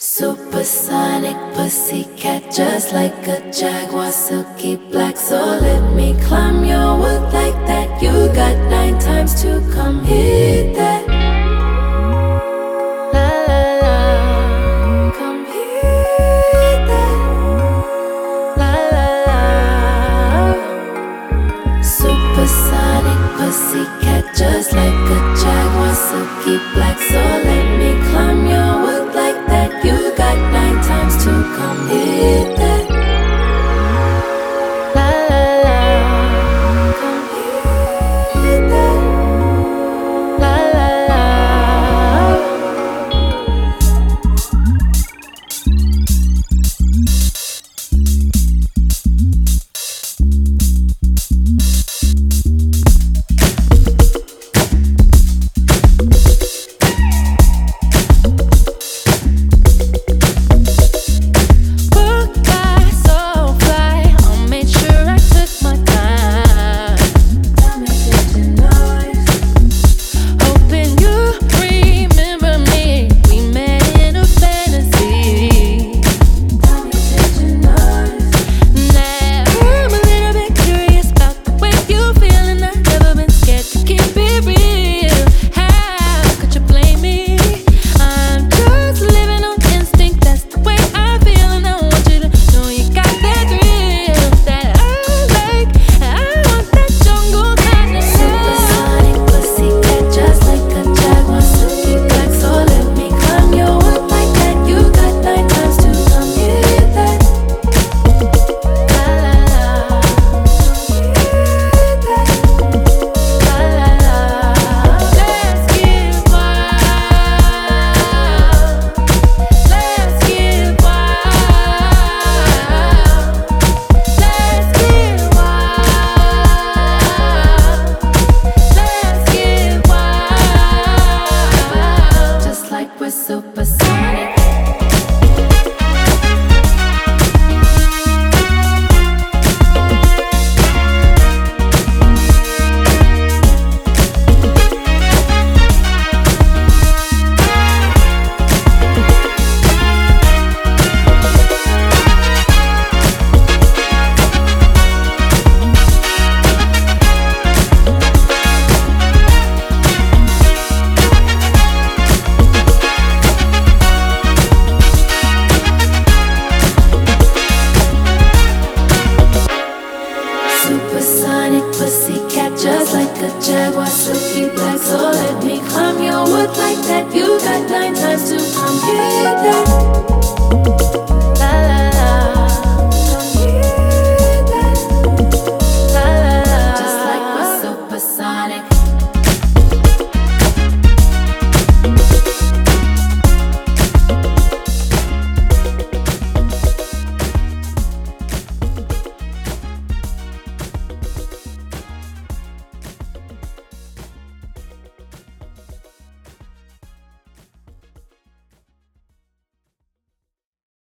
Supersonic pussycat, just like a jaguar, silky black. So let me climb your wood like that. You got 9 times to come hit that. La la la, come hit that. La la la. Supersonic pussycat, just like a jaguar, silky black. So let me climb your wood like that. You got 9 times to come hit that. La la la, come hit that. La la la. Supersonic.